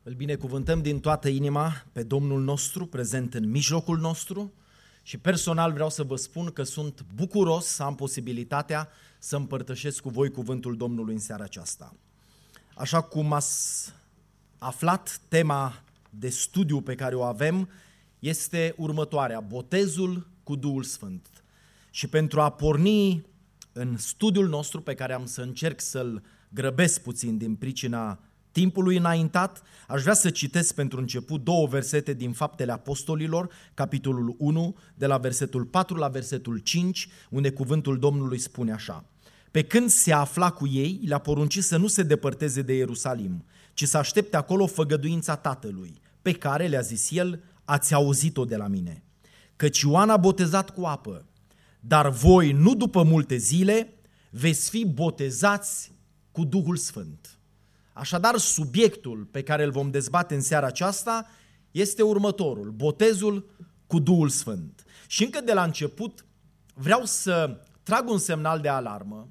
Îl binecuvântăm din toată inima pe Domnul nostru, prezent în mijlocul nostru, și personal vreau să vă spun că sunt bucuros să am posibilitatea să împărtășesc cu voi cuvântul Domnului în seara aceasta. Așa cum ați aflat, tema de studiu pe care o avem este următoarea: botezul cu Duhul Sfânt. Și pentru a porni în studiul nostru, pe care am să încerc să-l grăbesc puțin din pricina timpului înaintat, aș vrea să citesc pentru început două versete din Faptele Apostolilor, capitolul 1, de la versetul 4 la versetul 5, unde cuvântul Domnului spune așa: Pe când se afla cu ei, le-a poruncit să nu se depărteze de Ierusalim, ci să aștepte acolo făgăduința Tatălui, pe care, le-a zis el, ați auzit-o de la mine. Căci Ioan a botezat cu apă, dar voi, nu după multe zile, veți fi botezați cu Duhul Sfânt. Așadar, subiectul pe care îl vom dezbate în seara aceasta este următorul: botezul cu Duhul Sfânt. Și încă de la început vreau să trag un semnal de alarmă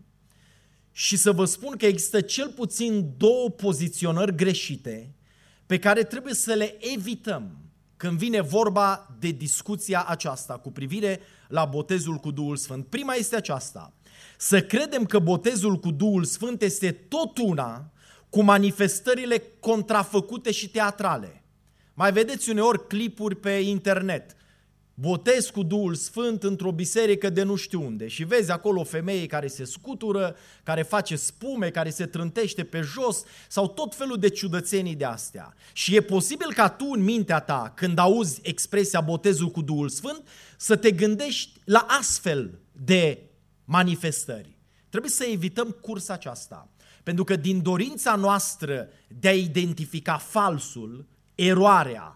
și să vă spun că există cel puțin două poziționări greșite pe care trebuie să le evităm când vine vorba de discuția aceasta cu privire la botezul cu Duhul Sfânt. Prima este aceasta: să credem că botezul cu Duhul Sfânt este tot una cu manifestările contrafăcute și teatrale. Mai vedeți uneori clipuri pe internet: botez cu Duhul Sfânt într-o biserică de nu știu unde, și vezi acolo o femeie care se scutură, care face spume, care se trântește pe jos, sau tot felul de ciudățenii de astea. Și e posibil ca tu în mintea ta, când auzi expresia botezul cu Duhul Sfânt, să te gândești la astfel de manifestări. Trebuie să evităm cursa aceasta, pentru că din dorința noastră de a identifica falsul, eroarea,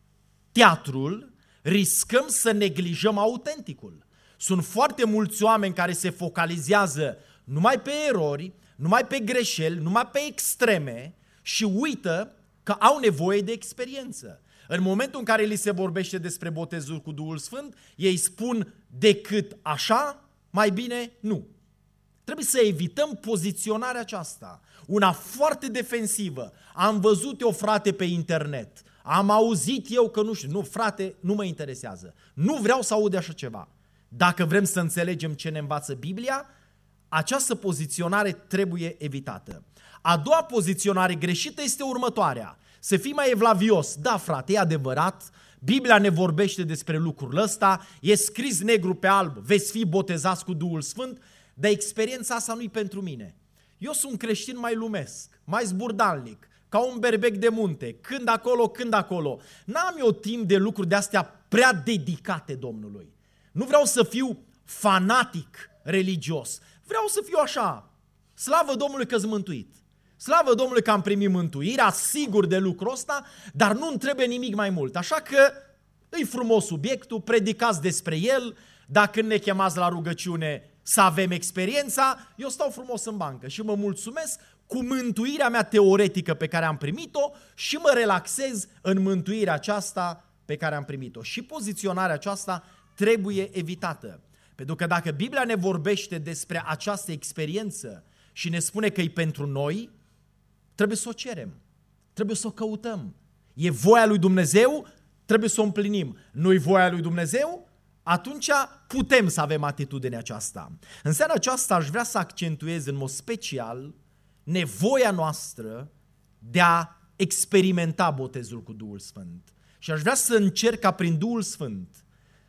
teatrul, riscăm să neglijăm autenticul. Sunt foarte mulți oameni care se focalizează numai pe erori, numai pe greșeli, numai pe extreme și uită că au nevoie de experiență. În momentul în care li se vorbește despre botezul cu Duhul Sfânt, ei spun: decât așa, mai bine nu. Trebuie să evităm poziționarea aceasta, una foarte defensivă. Am văzut eu, frate, pe internet, am auzit eu că nu știu. Nu, frate, nu mă interesează. Nu vreau să aud de așa ceva. Dacă vrem să înțelegem ce ne învață Biblia, această poziționare trebuie evitată. A doua poziționare greșită este următoarea: să fii mai evlavios. Da, frate, e adevărat, Biblia ne vorbește despre lucrul ăsta, e scris negru pe alb, veți fi botezați cu Duhul Sfânt, dar experiența asta nu-i pentru mine. Eu sunt creștin mai lumesc, mai zburdalnic, ca un berbec de munte, când acolo. N-am eu timp de lucruri de-astea prea dedicate Domnului. Nu vreau să fiu fanatic religios, vreau să fiu așa: slavă Domnului că-s mântuit, slavă Domnului că am primit mântuirea, sigur de lucrul ăsta, dar nu-mi trebuie nimic mai mult. Așa că e frumos subiectul, predicați despre el, dacă ne chemați la rugăciune să avem experiența, eu stau frumos în bancă și mă mulțumesc cu mântuirea mea teoretică pe care am primit-o și mă relaxez în mântuirea aceasta pe care am primit-o. Și poziționarea aceasta trebuie evitată. Pentru că dacă Biblia ne vorbește despre această experiență și ne spune că e pentru noi, trebuie să o cerem, trebuie să o căutăm. E voia lui Dumnezeu, trebuie să o împlinim. Nu-i voia lui Dumnezeu? Atunci putem să avem atitudinea aceasta. În seara aceasta aș vrea să accentuez în mod special nevoia noastră de a experimenta botezul cu Duhul Sfânt. Și aș vrea să încerc ca prin Duhul Sfânt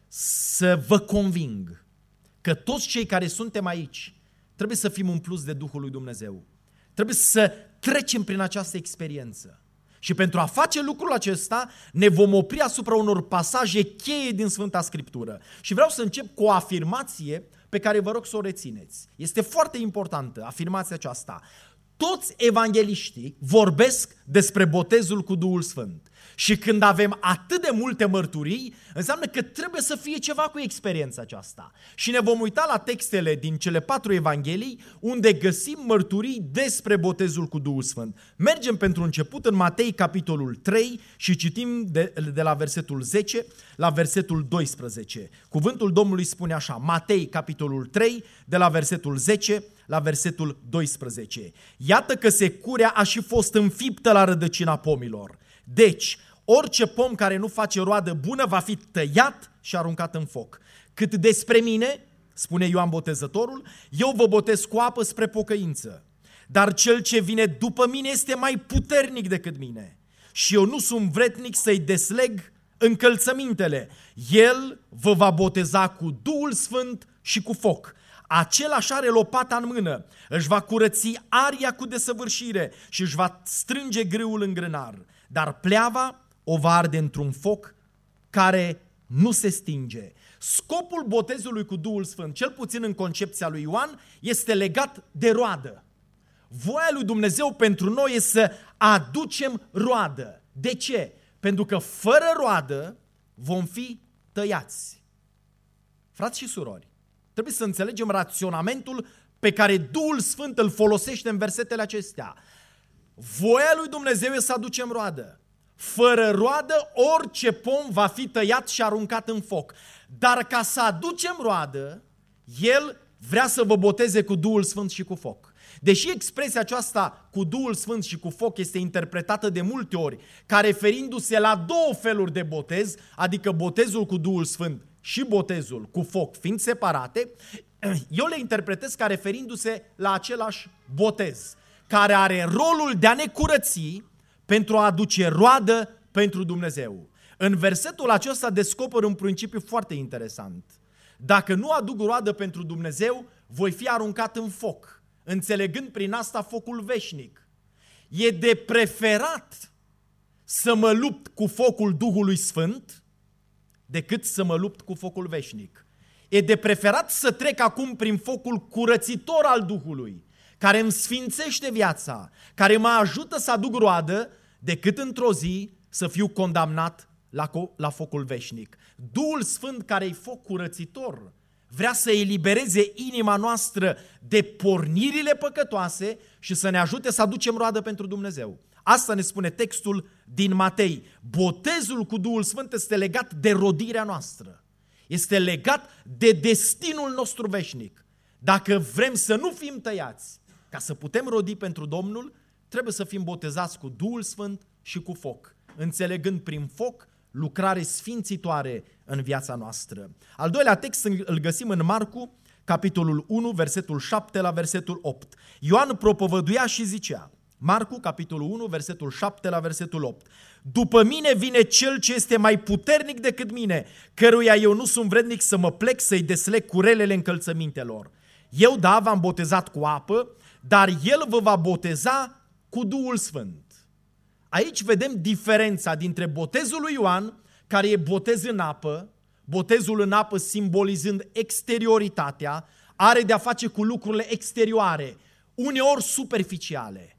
să vă conving că toți cei care suntem aici trebuie să fim umpluți de Duhul lui Dumnezeu. Trebuie să trecem prin această experiență. Și pentru a face lucrul acesta ne vom opri asupra unor pasaje cheie din Sfânta Scriptură. Și vreau să încep cu o afirmație pe care vă rog să o rețineți. Este foarte importantă afirmația aceasta. Toți evangeliștii vorbesc despre botezul cu Duhul Sfânt. Și când avem atât de multe mărturii, înseamnă că trebuie să fie ceva cu experiența aceasta. Și ne vom uita la textele din cele 4 evanghelii unde găsim mărturii despre botezul cu Duhul Sfânt. Mergem pentru început în Matei, capitolul 3, și citim de la versetul 10 la versetul 12. Cuvântul Domnului spune așa: Matei, capitolul 3, de la versetul 10 la versetul 12. Iată că securea a și fost înfiptă la rădăcina pomilor. Deci, orice pom care nu face roadă bună va fi tăiat și aruncat în foc. Cât despre mine, spune Ioan Botezătorul, eu vă botez cu apă spre pocăință. Dar cel ce vine după mine este mai puternic decât mine. Și eu nu sunt vrednic să-i desleg încălțămintele. El vă va boteza cu Duhul Sfânt și cu foc. Același are lopata în mână, își va curăți aria cu desăvârșire și își va strânge grâul în grânar. Dar pleava o va arde într-un foc care nu se stinge. Scopul botezului cu Duhul Sfânt, cel puțin în concepția lui Ioan, este legat de roadă. Voia lui Dumnezeu pentru noi este să aducem roadă. De ce? Pentru că fără roadă vom fi tăiați. Frați și surori, trebuie să înțelegem raționamentul pe care Duhul Sfânt îl folosește în versetele acestea. Voia lui Dumnezeu este să aducem roadă. Fără roadă, orice pom va fi tăiat și aruncat în foc. Dar ca să aducem roadă, El vrea să vă boteze cu Duhul Sfânt și cu foc. Deși expresia aceasta cu Duhul Sfânt și cu foc este interpretată de multe ori ca referindu-se la două feluri de botez, adică botezul cu Duhul Sfânt și botezul cu foc fiind separate, eu le interpretez ca referindu-se la același botez, care are rolul de a ne curăți pentru a aduce roadă pentru Dumnezeu. În versetul acesta descoper un principiu foarte interesant. Dacă nu aduc roadă pentru Dumnezeu, voi fi aruncat în foc, înțelegând prin asta focul veșnic. E de preferat să mă lupt cu focul Duhului Sfânt decât să mă lupt cu focul veșnic. E de preferat să trec acum prin focul curățitor al Duhului, care îmi sfințește viața, care mă ajută să aduc roadă, decât într-o zi să fiu condamnat la focul veșnic. Duhul Sfânt, care e foc curățitor, vrea să elibereze inima noastră de pornirile păcătoase și să ne ajute să aducem roadă pentru Dumnezeu. Asta ne spune textul din Matei. Botezul cu Duhul Sfânt este legat de rodirea noastră. Este legat de destinul nostru veșnic. Dacă vrem să nu fim tăiați, ca să putem rodi pentru Domnul, trebuie să fim botezați cu Duhul Sfânt și cu foc, înțelegând prin foc lucrare sfințitoare în viața noastră. Al doilea text îl găsim în Marcu, capitolul 1, versetul 7 la versetul 8. Ioan propovăduia și zicea, Marcu, capitolul 1, versetul 7 la versetul 8. După mine vine cel ce este mai puternic decât mine, căruia eu nu sunt vrednic să mă plec să-i desleg curelele încălțămintelor. Eu, da, v-am botezat cu apă, dar el vă va boteza cu Duhul Sfânt. Aici vedem diferența dintre botezul lui Ioan, care e botez în apă, botezul în apă simbolizând exterioritatea, are de-a face cu lucrurile exterioare, uneori superficiale.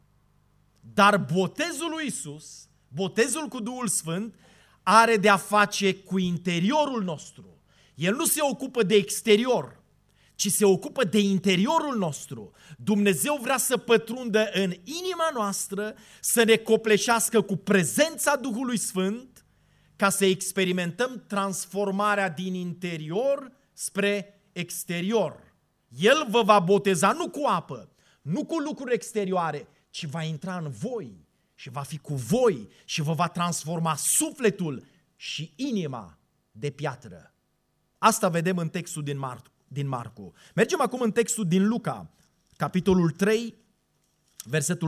Dar botezul lui Iisus, botezul cu Duhul Sfânt, are de-a face cu interiorul nostru. El nu se ocupă de exterior, ci se ocupă de interiorul nostru. Dumnezeu vrea să pătrundă în inima noastră, să ne copleșească cu prezența Duhului Sfânt, ca să experimentăm transformarea din interior spre exterior. El vă va boteza nu cu apă, nu cu lucruri exterioare, ci va intra în voi și va fi cu voi și vă va transforma sufletul și inima de piatră. Asta vedem în textul din Marcu. Mergem acum în textul din Luca, capitolul 3, versetul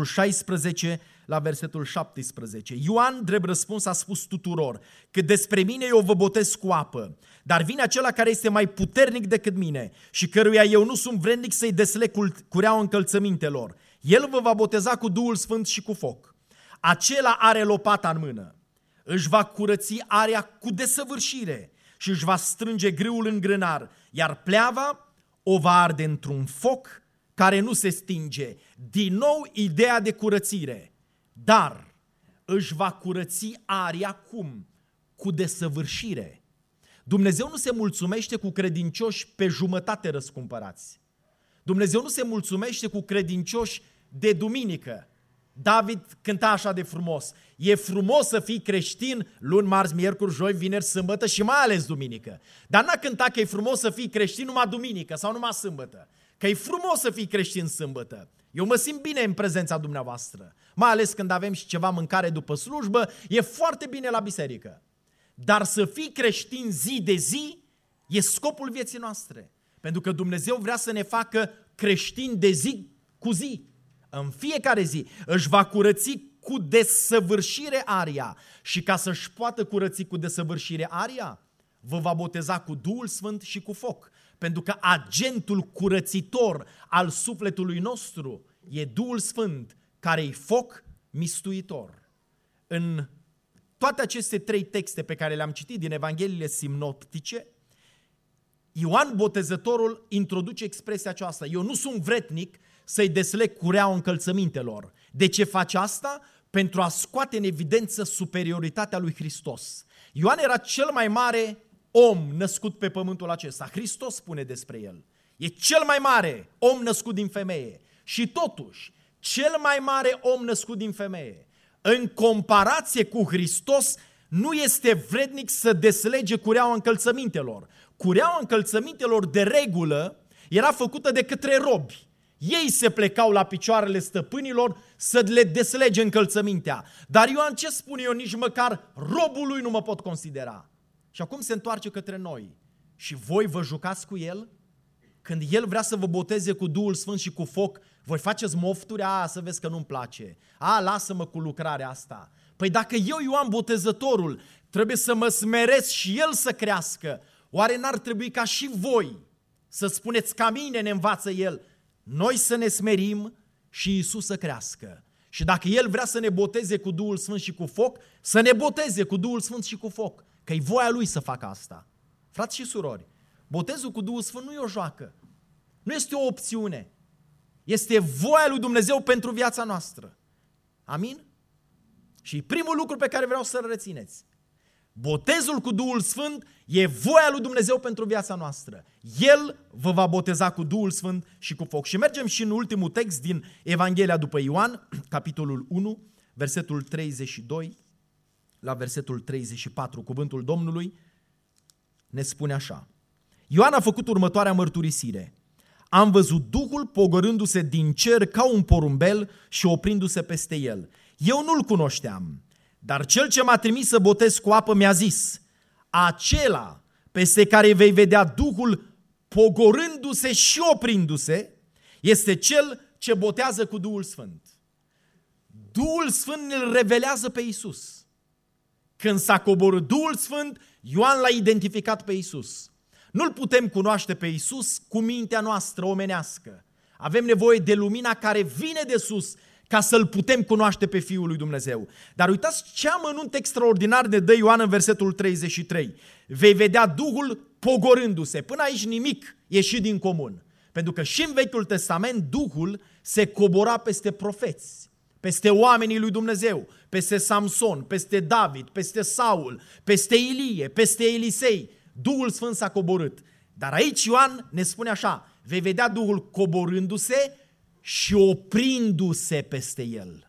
16 la versetul 17. Ioan, drept răspuns, a spus tuturor că despre mine eu vă botez cu apă, dar vine acela care este mai puternic decât mine și căruia eu nu sunt vrednic să-i desleg cureaua încălțămintelor. El vă va boteza cu Duhul Sfânt și cu foc. Acela are lopata în mână, își va curăți area cu desăvârșire și își va strânge grâul în grânar, iar pleava o va arde într-un foc care nu se stinge. Din nou ideea de curățire, dar își va curăți aria cum? Cu desăvârșire. Dumnezeu nu se mulțumește cu credincioși pe jumătate răscumpărați. Dumnezeu nu se mulțumește cu credincioși de duminică. David cânta așa de frumos. E frumos să fii creștin luni, marți, miercuri, joi, vineri, sâmbătă și mai ales duminică. Dar n-a cântat că e frumos să fii creștin numai duminică sau numai sâmbătă. că e frumos să fii creștin sâmbătă. Eu mă simt bine în prezența dumneavoastră, mai ales când avem și ceva mâncare după slujbă, e foarte bine la biserică. Dar să fii creștin zi de zi e scopul vieții noastre. Pentru că Dumnezeu vrea să ne facă creștini de zi cu zi. În fiecare zi își va curăți cu desăvârșire aria și ca să-și poată curăți cu desăvârșire aria, vă va boteza cu Duhul Sfânt și cu foc. Pentru că agentul curățitor al sufletului nostru e Duhul Sfânt, care e foc mistuitor. În toate aceste 3 texte pe care le-am citit din Evangheliile sinoptice, Ioan Botezătorul introduce expresia aceasta. Eu nu sunt vretnic să-i desleg cureaua încălțămintelor. De ce face asta? Pentru a scoate în evidență superioritatea lui Hristos. Ioan era cel mai mare om născut pe pământul acesta. Hristos spune despre el. E cel mai mare om născut din femeie. Și totuși, cel mai mare om născut din femeie, în comparație cu Hristos, nu este vrednic să deslege cureaua încălțămintelor. Cureaua încălțămintelor de regulă era făcută de către robi. Ei se plecau la picioarele stăpânilor să le deslege încălțămintea. Dar Ioan ce spune? Eu nici măcar robul lui nu mă pot considera. Și acum se întoarce către noi. Și voi vă jucați cu el? Când el vrea să vă boteze cu Duhul Sfânt și cu foc, voi faceți mofturi? Să vezi că nu-mi place. Lasă-mă cu lucrarea asta. Păi dacă eu, Ioan Botezătorul, trebuie să mă smeresc și el să crească, oare n-ar trebui ca și voi să spuneți ca mine ne învață el, noi să ne smerim și Iisus să crească? Și dacă el vrea să ne boteze cu Duhul Sfânt și cu foc, să ne boteze cu Duhul Sfânt și cu foc, că e voia lui să facă asta. Frați și surori, botezul cu Duhul Sfânt nu e o joacă, nu este o opțiune, este voia lui Dumnezeu pentru viața noastră. Amin? Și primul lucru pe care vreau să-l rețineți: botezul cu Duhul Sfânt e voia lui Dumnezeu pentru viața noastră. El vă va boteza cu Duhul Sfânt și cu foc. Și mergem și în ultimul text din Evanghelia după Ioan, capitolul 1, versetul 32 la versetul 34. Cuvântul Domnului ne spune așa: Ioan a făcut următoarea mărturisire: am văzut Duhul pogorându-se din cer ca un porumbel și oprindu-se peste el. Eu nu-l cunoșteam, dar cel ce m-a trimis să botez cu apă mi-a zis: acela peste care vei vedea Duhul pogorându-se și oprindu-se este cel ce botează cu Duhul Sfânt. Duhul Sfânt îl revelează pe Iisus. Când s-a coborât Duhul Sfânt, Ioan l-a identificat pe Iisus. Nu-L putem cunoaște pe Iisus cu mintea noastră omenească. Avem nevoie de lumina care vine de sus ca să-L putem cunoaște pe Fiul lui Dumnezeu. Dar uitați ce amănunt extraordinar ne dă Ioan în versetul 33. Vei vedea Duhul pogorându-se. Până aici nimic ieșit din comun. Pentru că și în Vechiul Testament Duhul se cobora peste profeți, peste oamenii lui Dumnezeu, peste Samson, peste David, peste Saul, peste Ilie, peste Elisei. Duhul Sfânt s-a coborât. Dar aici Ioan ne spune așa: vei vedea Duhul coborându-se și oprindu-se peste el.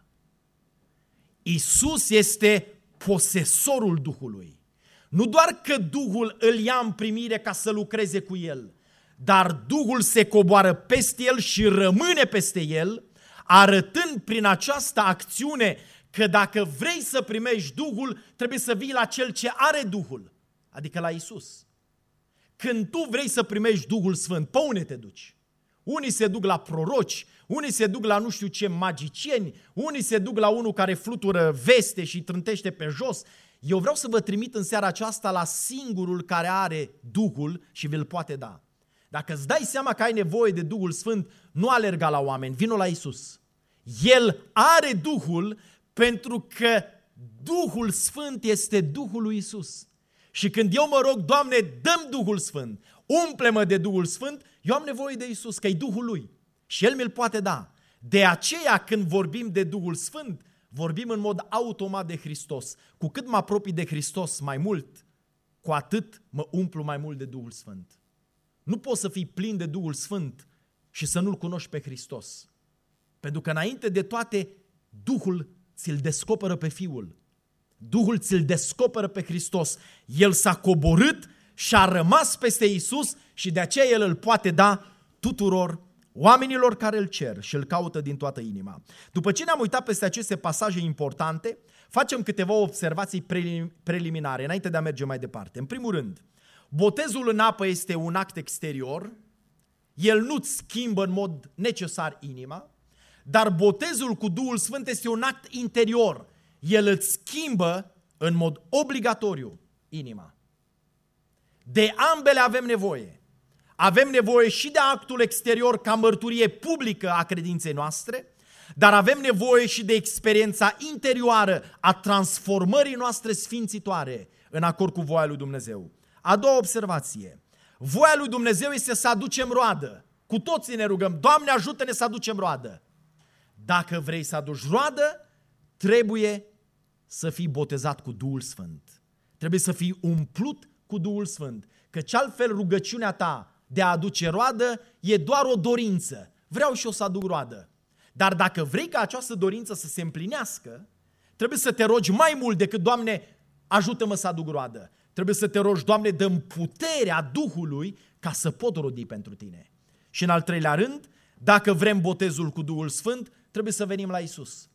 Iisus este posesorul Duhului. Nu doar că Duhul îl ia în primire ca să lucreze cu el, dar Duhul se coboară peste el și rămâne peste el, arătând prin această acțiune că dacă vrei să primești Duhul, trebuie să vii la cel ce are Duhul, adică la Iisus. Când tu vrei să primești Duhul Sfânt, pe unde te duci? Unii se duc la proroci, unii se duc la nu știu ce magicieni, unii se duc la unul care flutură veste și trântește pe jos. Eu vreau să vă trimit în seara aceasta la singurul care are Duhul și vi-l poate da. Dacă îți dai seama că ai nevoie de Duhul Sfânt, nu alerga la oameni, vino la Iisus. El are Duhul pentru că Duhul Sfânt este Duhul lui Iisus. Și când eu mă rog: Doamne, dă-mi Duhul Sfânt, umple-mă de Duhul Sfânt, eu am nevoie de Iisus, că e Duhul Lui. Și El mi-l poate da. De aceea când vorbim de Duhul Sfânt, vorbim în mod automat de Hristos. Cu cât mă apropii de Hristos mai mult, cu atât mă umplu mai mult de Duhul Sfânt. Nu poți să fii plin de Duhul Sfânt și să nu-L cunoști pe Hristos. Pentru că înainte de toate, Duhul ți-l descoperă pe Fiul. Duhul ți-l descoperă pe Hristos. El s-a coborât și a rămas peste Iisus și de aceea El îl poate da tuturor oamenilor care îl cer și îl caută din toată inima. După ce ne-am uitat peste aceste pasaje importante, facem câteva observații preliminare înainte de a merge mai departe. În primul rând, botezul în apă este un act exterior, el nu-ți schimbă în mod necesar inima, dar botezul cu Duhul Sfânt este un act interior, el îți schimbă în mod obligatoriu inima. De ambele avem nevoie. Avem nevoie și de actul exterior ca mărturie publică a credinței noastre, dar avem nevoie și de experiența interioară a transformării noastre sfințitoare în acord cu voia lui Dumnezeu. A doua observație. Voia lui Dumnezeu este să aducem roadă. Cu toții ne rugăm, Doamne ajută-ne să aducem roadă. Dacă vrei să aduci roadă, trebuie să fii botezat cu Duhul Sfânt. Trebuie să fii umplut cu Duhul Sfânt. Căci altfel rugăciunea ta de a aduce roadă e doar o dorință. Vreau și eu să aduc roadă. Dar dacă vrei ca această dorință să se împlinească, trebuie să te rogi mai mult decât, Doamne, ajută-mă să aduc roadă. Trebuie să te rogi, Doamne, dă-mi puterea Duhului ca să pot rodi pentru tine. Și în al treilea rând, dacă vrem botezul cu Duhul Sfânt, trebuie să venim la Isus.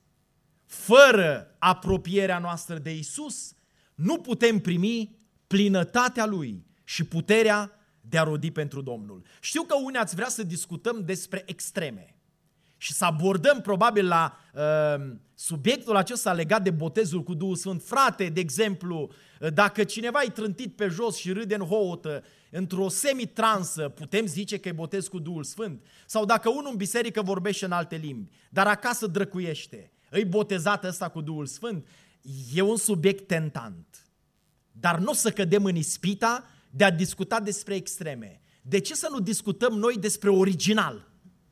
Fără apropierea noastră de Isus, nu putem primi plinătatea Lui și puterea de a rodi pentru Domnul. Știu că unii ați vrea să discutăm despre extreme și să abordăm probabil la subiectul acesta legat de botezul cu Duhul Sfânt. Frate, de exemplu, dacă cineva e trântit pe jos și râde în hohotă, într-o semitransă, putem zice că e botez cu Duhul Sfânt? Sau dacă unul în biserică vorbește în alte limbi, dar acasă drăcuiește, îi botezat ăsta cu Duhul Sfânt? E un subiect tentant. Dar nu o să cădem în ispita de a discuta despre extreme. De ce să nu discutăm noi despre original?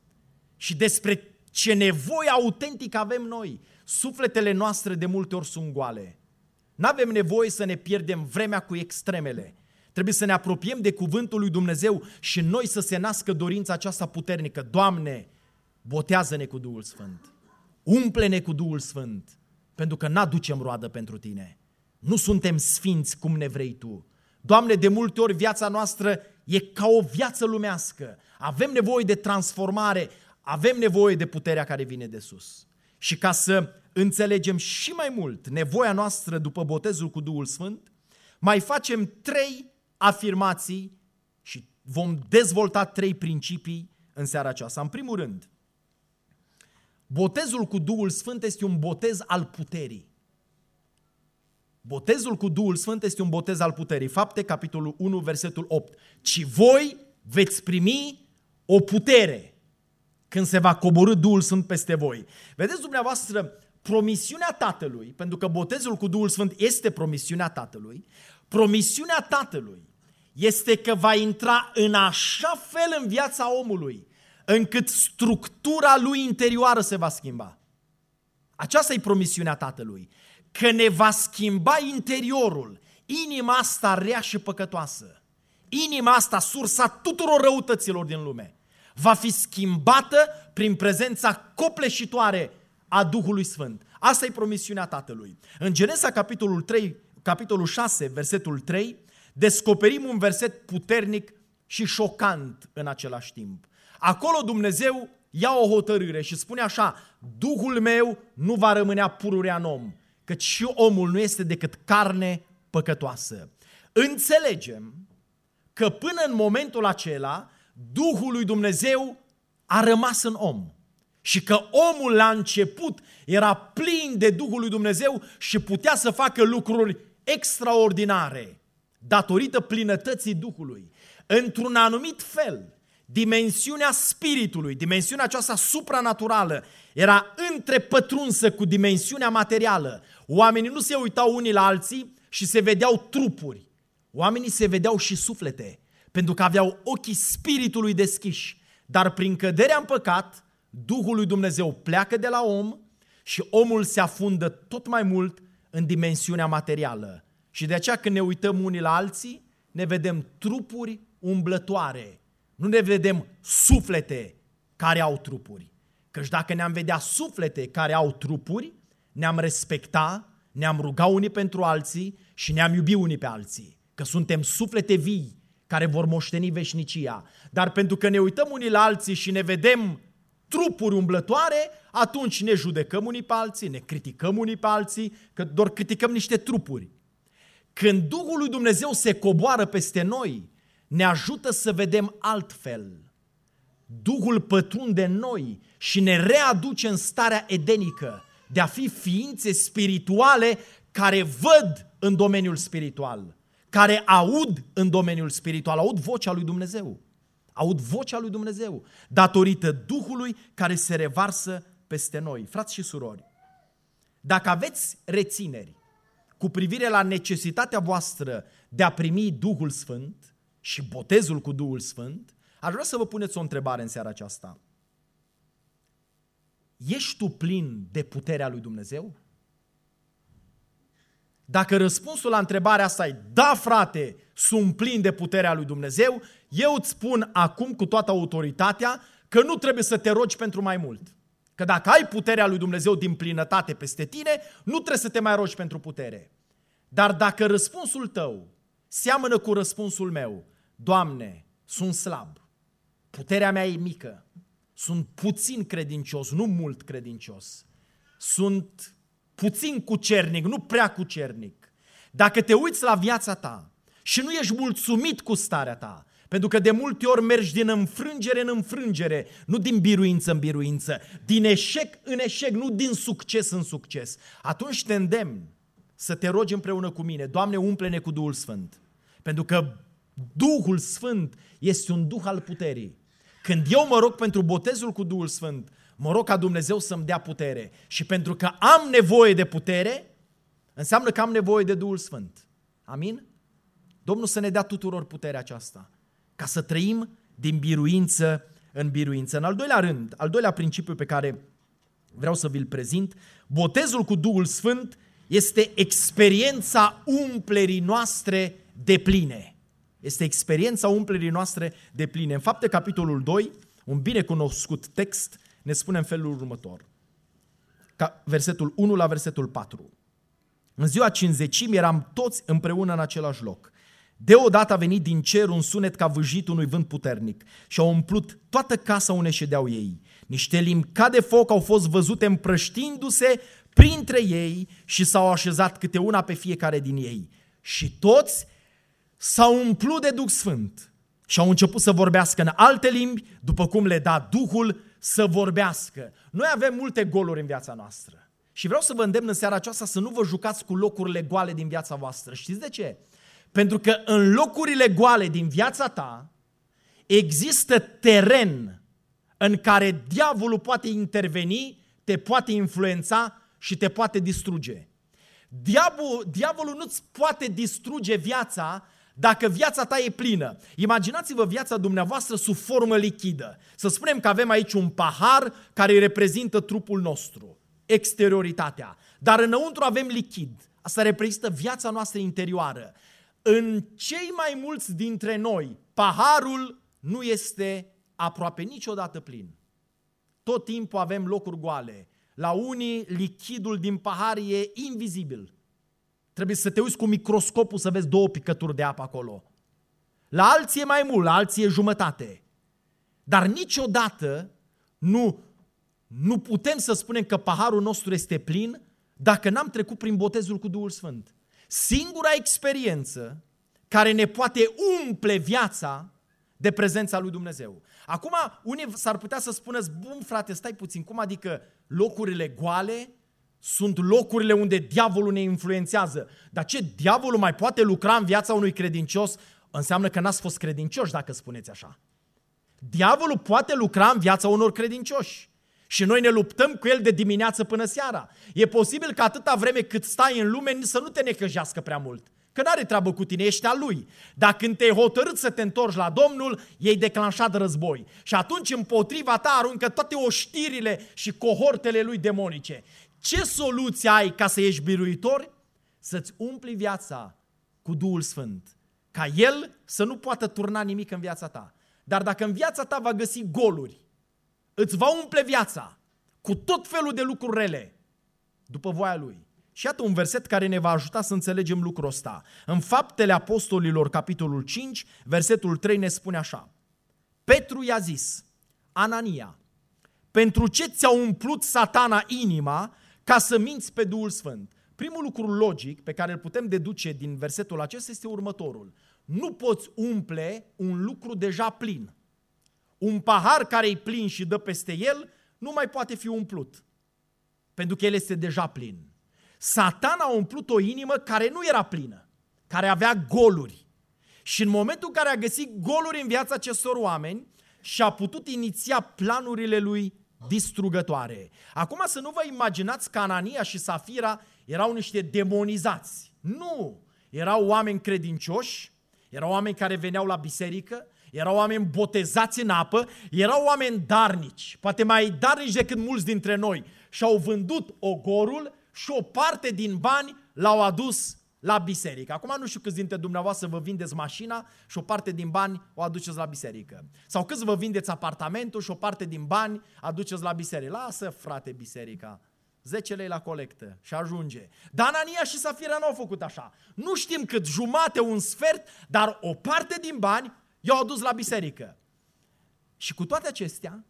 Și despre ce nevoie autentică avem noi. Sufletele noastre de multe ori sunt goale. N-avem nevoie să ne pierdem vremea cu extremele. Trebuie să ne apropiem de cuvântul lui Dumnezeu și în noi să se nască dorința aceasta puternică. Doamne, botează-ne cu Duhul Sfânt. Umple-ne cu Duhul Sfânt, pentru că n-aducem roadă pentru tine. Nu suntem sfinți cum ne vrei tu. Doamne, de multe ori viața noastră e ca o viață lumească. Avem nevoie de transformare, avem nevoie de puterea care vine de sus. Și ca să înțelegem și mai mult nevoia noastră după botezul cu Duhul Sfânt, mai facem 3 afirmații și vom dezvolta 3 principii în seara aceasta. În primul rând, botezul cu Duhul Sfânt este un botez al puterii. Botezul cu Duhul Sfânt este un botez al puterii. Fapte, capitolul 1, versetul 8. Ci voi veți primi o putere când se va coborî Duhul Sfânt peste voi. Vedeți dumneavoastră, promisiunea Tatălui, pentru că botezul cu Duhul Sfânt este promisiunea Tatălui, promisiunea Tatălui este că va intra în așa fel în viața omului, încât structura lui interioară se va schimba. Aceasta e promisiunea Tatălui, că ne va schimba interiorul, inima asta rea și păcătoasă, inima asta, sursa tuturor răutăților din lume, va fi schimbată prin prezența copleșitoare a Duhului Sfânt. Asta e promisiunea Tatălui. În Genesa, capitolul 6, versetul 3, descoperim un verset puternic și șocant în același timp. Acolo Dumnezeu ia o hotărâre și spune așa: Duhul meu nu va rămânea pururea în om, căci și omul nu este decât carne păcătoasă. Înțelegem că până în momentul acela Duhul lui Dumnezeu a rămas în om și că omul la început era plin de Duhul lui Dumnezeu și putea să facă lucruri extraordinare datorită plinătății Duhului. Într-un anumit fel, dimensiunea spiritului, dimensiunea aceasta supranaturală, era întrepătrunsă cu dimensiunea materială. Oamenii nu se uitau unii la alții și se vedeau trupuri. Oamenii se vedeau și suflete, pentru că aveau ochii spiritului deschiși. Dar prin căderea în păcat, Duhul lui Dumnezeu pleacă de la om și omul se afundă tot mai mult în dimensiunea materială. Și de aceea când ne uităm unii la alții, ne vedem trupuri umblătoare. Nu ne vedem suflete care au trupuri. Căci dacă ne-am vedea suflete care au trupuri, ne-am respecta, ne-am ruga unii pentru alții și ne-am iubi unii pe alții. Că suntem suflete vii care vor moșteni veșnicia. Dar pentru că ne uităm unii la alții și ne vedem trupuri umblătoare, atunci ne judecăm unii pe alții, ne criticăm unii pe alții, că doar criticăm niște trupuri. Când Duhul lui Dumnezeu se coboară peste noi, ne ajută să vedem altfel. Duhul pătrunde în noi și ne readuce în starea edenică de a fi ființe spirituale care văd în domeniul spiritual, care aud în domeniul spiritual, aud vocea lui Dumnezeu. Aud vocea lui Dumnezeu datorită Duhului care se revarsă peste noi. Frați și surori, dacă aveți rețineri cu privire la necesitatea voastră de a primi Duhul Sfânt și botezul cu Duhul Sfânt, aș vrea să vă puneți o întrebare în seara aceasta. Ești tu plin de puterea lui Dumnezeu? Dacă răspunsul la întrebarea asta e da, frate, sunt plin de puterea lui Dumnezeu, eu îți spun acum cu toată autoritatea că nu trebuie să te rogi pentru mai mult. Că dacă ai puterea lui Dumnezeu din plinătate peste tine, nu trebuie să te mai rogi pentru putere. Dar dacă răspunsul tău seamănă cu răspunsul meu, Doamne, sunt slab, puterea mea e mică, sunt puțin credincios, nu mult credincios, sunt puțin cucernic, nu prea cucernic. Dacă te uiți la viața ta și nu ești mulțumit cu starea ta, pentru că de multe ori mergi din înfrângere în înfrângere, nu din biruință în biruință, din eșec în eșec, nu din succes în succes, atunci te îndemn să te rogi împreună cu mine, Doamne, umple-ne cu Duhul Sfânt. Pentru că Duhul Sfânt este un Duh al puterii. Când eu mă rog pentru botezul cu Duhul Sfânt, mă rog ca Dumnezeu să-mi dea putere. Și pentru că am nevoie de putere, înseamnă că am nevoie de Duhul Sfânt. Amin? Domnul să ne dea tuturor puterea aceasta, ca să trăim din biruință în biruință. În al doilea rând, al doilea principiu pe care vreau să vi-l prezint, botezul cu Duhul Sfânt este experiența umplerii noastre de pline. Este experiența umplerii noastre de pline. În Fapte, capitolul 2, un binecunoscut text, ne spune în felul următor. Versetul 1 la versetul 4. În ziua Cincizecimii eram toți împreună în același loc. Deodată a venit din cer un sunet ca vâjit unui vânt puternic și a umplut toată casa unde ședeau ei. Niște limbi ca de foc au fost văzute împrăștindu-se printre ei și s-au așezat câte una pe fiecare din ei. Și toți s-au umplut de Duh Sfânt și au început să vorbească în alte limbi, după cum le da Duhul să vorbească. Noi avem multe goluri în viața noastră și vreau să vă îndemn în seara aceasta să nu vă jucați cu locurile goale din viața voastră. Știți de ce? Pentru că în locurile goale din viața ta există teren în care diavolul poate interveni, te poate influența și te poate distruge. Diavolul nu-ți poate distruge viața dacă viața ta e plină. Imaginați-vă viața dumneavoastră sub formă lichidă. Să spunem că avem aici un pahar care reprezintă trupul nostru, exterioritatea, dar înăuntru avem lichid. Asta reprezintă viața noastră interioară. În cei mai mulți dintre noi, paharul nu este aproape niciodată plin. Tot timpul avem locuri goale. La unii, lichidul din pahar e invizibil. Trebuie să te uiți cu microscopul să vezi 2 picături de apă acolo. La alții e mai mult, la alții e jumătate. Dar niciodată nu putem să spunem că paharul nostru este plin dacă n-am trecut prin botezul cu Duhul Sfânt. Singura experiență care ne poate umple viața de prezența lui Dumnezeu. Acum, unii s-ar putea să spuneți, bun frate, stai puțin, cum adică locurile goale sunt locurile unde diavolul ne influențează? Dar ce, diavolul mai poate lucra în viața unui credincios? Înseamnă că n-ați fost credincioși dacă spuneți așa. Diavolul poate lucra în viața unor credincioși. Și noi ne luptăm cu el de dimineață până seara. E posibil că atâta vreme cât stai în lume să nu te necăjească prea mult. Că n-are treabă cu tine, ești al lui. Dar când te-ai hotărât să te întorci la Domnul, ei declanșat război. Și atunci împotriva ta aruncă toate oștirile și cohortele lui demonice. Ce soluție ai ca să ieși biruitor? Să-ți umpli viața cu Duhul Sfânt. Ca El să nu poată turna nimic în viața ta. Dar dacă în viața ta va găsi goluri, îți va umple viața cu tot felul de lucruri rele, după voia Lui, Și iată un verset care ne va ajuta să înțelegem lucrul ăsta. În Faptele Apostolilor, capitolul 5, versetul 3 ne spune așa. Petru i-a zis, Anania, pentru ce ți-a umplut Satana inima ca să minți pe Duhul Sfânt? Primul lucru logic pe care îl putem deduce din versetul acesta este următorul. Nu poți umple un lucru deja plin. Un pahar care e plin și dă peste el nu mai poate fi umplut, pentru că el este deja plin. Satana a umplut o inimă care nu era plină, care avea goluri. Și în momentul în care a găsit goluri în viața acestor oameni, și-a putut iniția planurile lui distrugătoare. Acum să nu vă imaginați că Anania și Safira erau niște demonizați. Nu! Erau oameni credincioși, erau oameni care veneau la biserică, erau oameni botezați în apă, erau oameni darnici, poate mai darnici decât mulți dintre noi. Și-au vândut ogorul și o parte din bani l-au adus la biserică. Acum nu știu câți dintre dumneavoastră vă vindeți mașina și o parte din bani o aduceți la biserică. Sau câți vă vindeți apartamentul și o parte din bani aduceți la biserică. Lasă, frate, biserica. 10 lei la colectă și ajunge. Dar Anania și Safira n-au făcut așa. Nu știm cât, jumate, un sfert, dar o parte din bani i-au adus la biserică. Și cu toate acestea,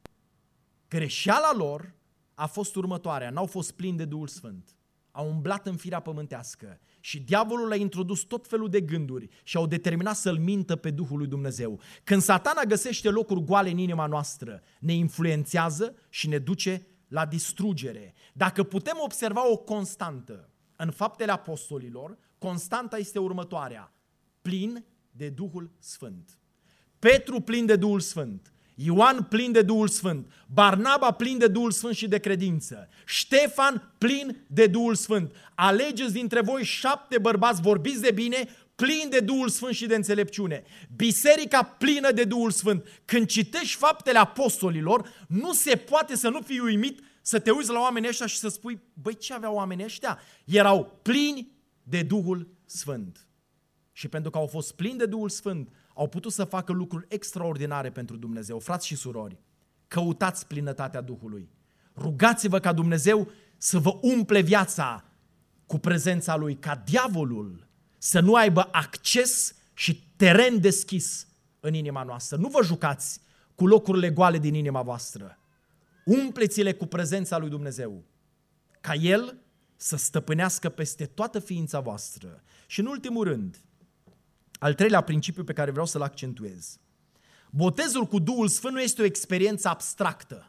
greșeala lor a fost următoarea. N-au fost plini de Duhul Sfânt. Au umblat în firea pământească și diavolul a introdus tot felul de gânduri și au determinat să-L mintă pe Duhul lui Dumnezeu. Când Satana găsește locuri goale în inima noastră, ne influențează și ne duce la distrugere. Dacă putem observa o constantă în Faptele Apostolilor, constanta este următoarea. Plin de Duhul Sfânt. Petru plin de Duhul Sfânt. Ioan plin de Duhul Sfânt, Barnaba plin de Duhul Sfânt și de credință, Ștefan plin de Duhul Sfânt. Alegeți dintre voi 7 bărbați, vorbiți de bine, plini de Duhul Sfânt și de înțelepciune. Biserica plină de Duhul Sfânt. Când citești Faptele Apostolilor, nu se poate să nu fii uimit să te uiți la oamenii ăștia și să spui, băi, ce aveau oamenii ăștia? Erau plini de Duhul Sfânt. Și pentru că au fost plini de Duhul Sfânt, au putut să facă lucruri extraordinare pentru Dumnezeu. Frați și surori, căutați plinătatea Duhului. Rugați-vă ca Dumnezeu să vă umple viața cu prezența Lui, ca diavolul să nu aibă acces și teren deschis în inima noastră. Nu vă jucați cu locurile goale din inima voastră. Umpleți-le cu prezența lui Dumnezeu, ca El să stăpânească peste toată ființa voastră. Și în ultimul rând, al treilea principiu pe care vreau să-l accentuez. Botezul cu Duhul Sfânt nu este o experiență abstractă,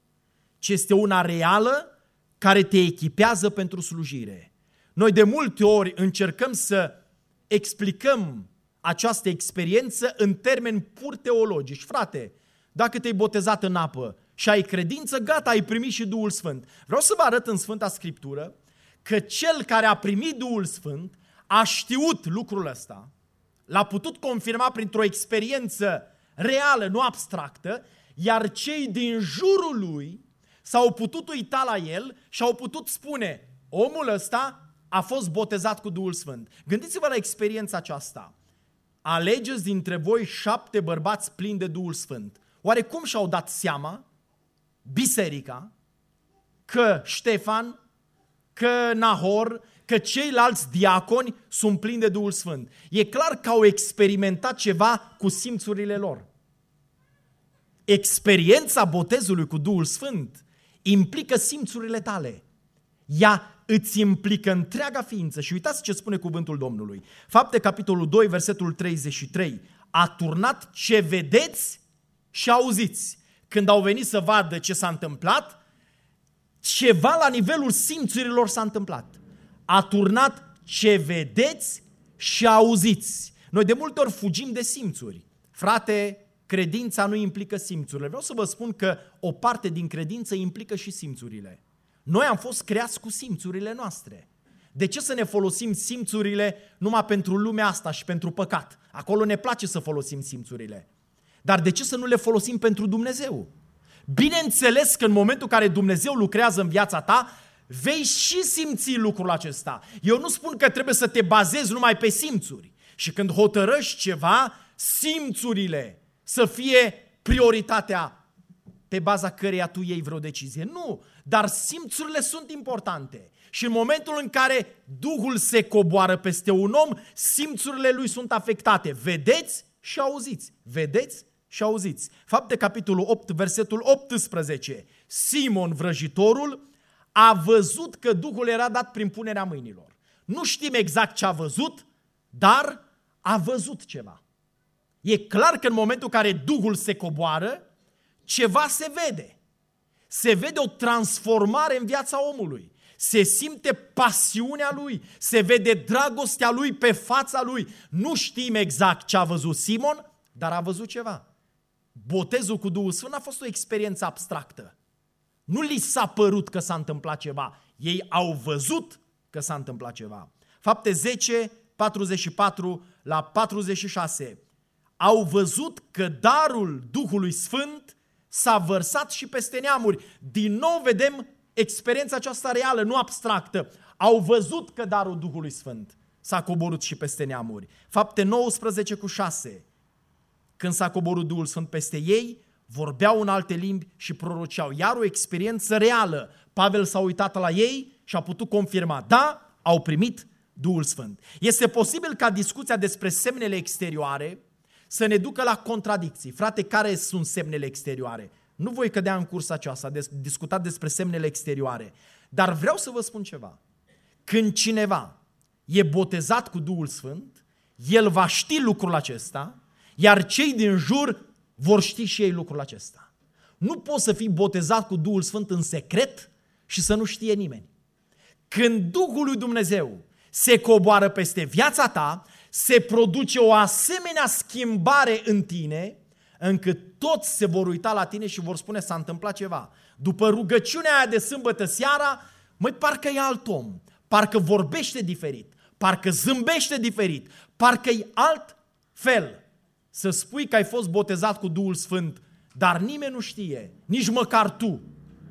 ci este una reală care te echipează pentru slujire. Noi de multe ori încercăm să explicăm această experiență în termeni pur teologici. Frate, dacă te-ai botezat în apă și ai credință, gata, ai primit și Duhul Sfânt. Vreau să vă arăt în Sfânta Scriptură că cel care a primit Duhul Sfânt a știut lucrul ăsta, l-a putut confirma printr-o experiență reală, nu abstractă, iar cei din jurul lui s-au putut uita la el și au putut spune, omul ăsta a fost botezat cu Duhul Sfânt. Gândiți-vă la experiența aceasta. Alegeți dintre voi 7 bărbați plini de Duhul Sfânt. Oare cum și-au dat seama biserica că Ștefan, că Nahor, că ceilalți diaconi sunt plini de Duhul Sfânt? E clar că au experimentat ceva cu simțurile lor. Experiența botezului cu Duhul Sfânt implică simțurile tale. Ea îți implică întreaga ființă. Și uitați ce spune cuvântul Domnului. Fapte, capitolul 2, versetul 33. A turnat ce vedeți și auziți. Când au venit să vadă ce s-a întâmplat, ceva la nivelul simțurilor s-a întâmplat. A turnat ce vedeți și auziți. Noi de multe ori fugim de simțuri. Frate, credința nu implică simțurile. Vreau să vă spun că o parte din credință implică și simțurile. Noi am fost creați cu simțurile noastre. De ce să ne folosim simțurile numai pentru lumea asta și pentru păcat? Acolo ne place să folosim simțurile. Dar de ce să nu le folosim pentru Dumnezeu? Bineînțeles că în momentul în care Dumnezeu lucrează în viața ta, vei și simți lucrul acesta. Eu nu spun că trebuie să te bazezi numai pe simțuri. Și când hotărăști ceva, simțurile să fie prioritatea pe baza căreia tu iei vreo decizie. Nu, dar simțurile sunt importante. Și în momentul în care Duhul se coboară peste un om, simțurile lui sunt afectate. Vedeți și auziți. Vedeți și auziți. Fapte, capitolul 8, versetul 18. Simon, vrăjitorul, a văzut că Duhul era dat prin punerea mâinilor. Nu știm exact ce a văzut, dar a văzut ceva. E clar că în momentul în care Duhul se coboară, ceva se vede. Se vede o transformare în viața omului. Se simte pasiunea lui, se vede dragostea lui pe fața lui. Nu știm exact ce a văzut Simon, dar a văzut ceva. Botezul cu Duhul Sfânt a fost o experiență abstractă. Nu li s-a părut că s-a întâmplat ceva. Ei au văzut că s-a întâmplat ceva. Fapte 10, 44 la 46. Au văzut că darul Duhului Sfânt s-a vărsat și peste neamuri. Din nou vedem experiența aceasta reală, nu abstractă. Au văzut că darul Duhului Sfânt s-a coborât și peste neamuri. Fapte 19 cu 6. Când s-a coborât Duhul Sfânt peste ei, vorbeau în alte limbi și proroceau. Iar o experiență reală. Pavel s-a uitat la ei și a putut confirma. Da, au primit Duhul Sfânt. Este posibil ca discuția despre semnele exterioare să ne ducă la contradicții. Frate, care sunt semnele exterioare? Nu voi cădea în cursa aceasta, discutat despre semnele exterioare. Dar vreau să vă spun ceva. Când cineva e botezat cu Duhul Sfânt, el va ști lucrul acesta, iar cei din jur vor ști și ei lucrul acesta. Nu poți să fii botezat cu Duhul Sfânt în secret și să nu știe nimeni. Când Duhul lui Dumnezeu se coboară peste viața ta, se produce o asemenea schimbare în tine, încât toți se vor uita la tine și vor spune s-a întâmplat ceva. După rugăciunea aia de sâmbătă seara, măi, parcă e alt om, parcă vorbește diferit, parcă zâmbește diferit, parcă e alt fel. Să spui că ai fost botezat cu Duhul Sfânt, dar nimeni nu știe, nici măcar tu.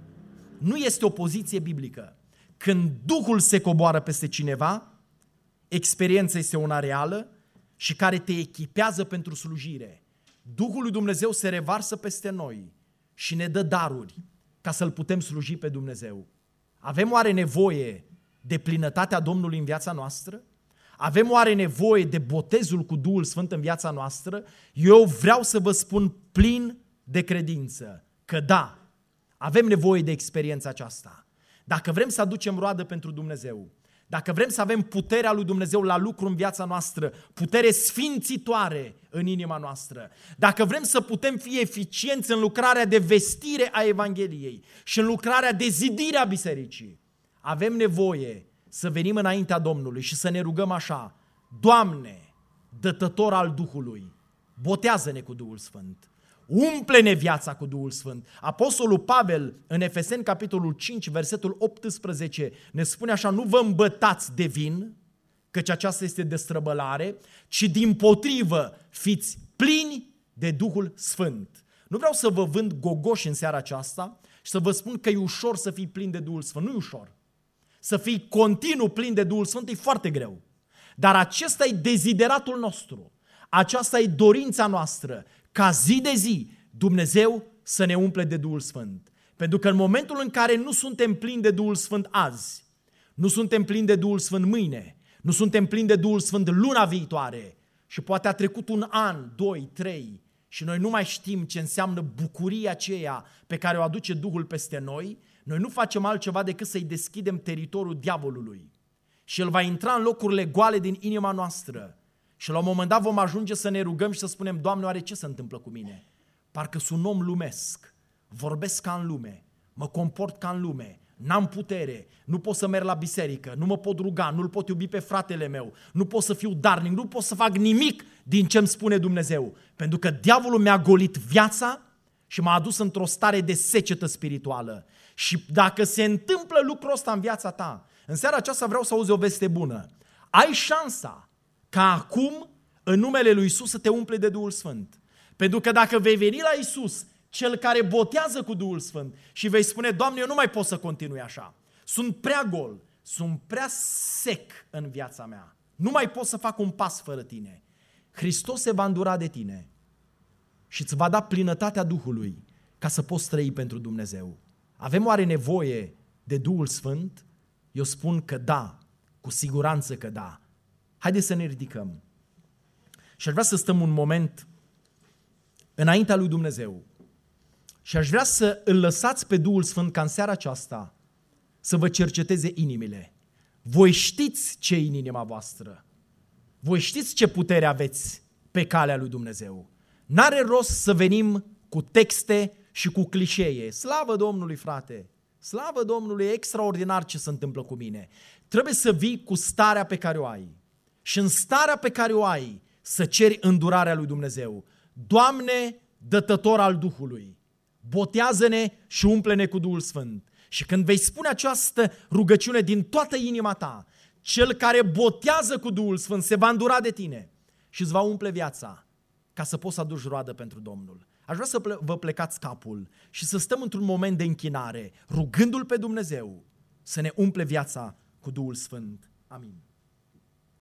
Nu este o poziție biblică. Când Duhul se coboară peste cineva, experiența este una reală și care te echipează pentru slujire. Duhul lui Dumnezeu se revarsă peste noi și ne dă daruri ca să-L putem sluji pe Dumnezeu. Avem oare nevoie de plinătatea Domnului în viața noastră? Avem oare nevoie de botezul cu Duhul Sfânt în viața noastră? Eu vreau să vă spun plin de credință că da, avem nevoie de experiența aceasta. Dacă vrem să aducem roadă pentru Dumnezeu, dacă vrem să avem puterea lui Dumnezeu la lucru în viața noastră, putere sfințitoare în inima noastră, dacă vrem să putem fi eficienți în lucrarea de vestire a Evangheliei și în lucrarea de zidire a bisericii, avem nevoie să venim înaintea Domnului și să ne rugăm așa: Doamne, dătător al Duhului, botează-ne cu Duhul Sfânt. Umple-ne viața cu Duhul Sfânt. Apostolul Pavel, în Efeseni, capitolul 5, versetul 18, ne spune așa: nu vă îmbătați de vin, căci aceasta este destrăbălare, ci dimpotrivă fiți plini de Duhul Sfânt. Nu vreau să vă vând gogoși în seara aceasta și să vă spun că e ușor să fii plin de Duhul Sfânt. Nu e ușor. Să fii continuu plin de Duhul Sfânt e foarte greu. Dar acesta e dezideratul nostru. Aceasta e dorința noastră, ca zi de zi Dumnezeu să ne umple de Duhul Sfânt. Pentru că în momentul în care nu suntem plini de Duhul Sfânt azi, nu suntem plini de Duhul Sfânt mâine, nu suntem plini de Duhul Sfânt luna viitoare și poate a trecut un an, 2, 3 și noi nu mai știm ce înseamnă bucuria aceea pe care o aduce Duhul peste noi, noi nu facem altceva decât să-i deschidem teritoriul diavolului. Și el va intra în locurile goale din inima noastră. Și la un moment dat vom ajunge să ne rugăm și să spunem: Doamne, oare ce se întâmplă cu mine? Parcă sunt un om lumesc, vorbesc ca în lume, mă comport ca în lume, n-am putere, nu pot să merg la biserică, nu mă pot ruga, nu-l pot iubi pe fratele meu, nu pot să fiu darnic, nu pot să fac nimic din ce îmi spune Dumnezeu. Pentru că diavolul mi-a golit viața și m-a adus într-o stare de secetă spirituală. Și dacă se întâmplă lucrul ăsta în viața ta, în seara aceasta vreau să auzi o veste bună. Ai șansa ca acum, în numele lui Iisus, să te umple de Duhul Sfânt. Pentru că dacă vei veni la Iisus, cel care botează cu Duhul Sfânt, și vei spune: Doamne, eu nu mai pot să continui așa. Sunt prea gol, sunt prea sec în viața mea. Nu mai pot să fac un pas fără tine. Hristos se va îndura de tine și îți va da plinătatea Duhului ca să poți trăi pentru Dumnezeu. Avem oare nevoie de Duhul Sfânt? Eu spun că da, cu siguranță că da. Haideți să ne ridicăm. Și aș vrea să stăm un moment înaintea lui Dumnezeu. Și aș vrea să îl lăsați pe Duhul Sfânt ca în seara aceasta să vă cerceteze inimile. Voi știți ce e în inima voastră. Voi știți ce putere aveți pe calea lui Dumnezeu. N-are rost să venim cu texte și cu clișee. Slavă Domnului, frate! Slavă Domnului, e extraordinar ce se întâmplă cu mine. Trebuie să vii cu starea pe care o ai. Și în starea pe care o ai, să ceri îndurarea lui Dumnezeu. Doamne, dătător al Duhului, botează-ne și umple-ne cu Duhul Sfânt. Și când vei spune această rugăciune din toată inima ta, cel care botează cu Duhul Sfânt se va îndura de tine și îți va umple viața ca să poți să aduci roadă pentru Domnul. Aș vrea să vă plecați capul și să stăm într-un moment de închinare, rugându-L pe Dumnezeu să ne umple viața cu Duhul Sfânt. Amin.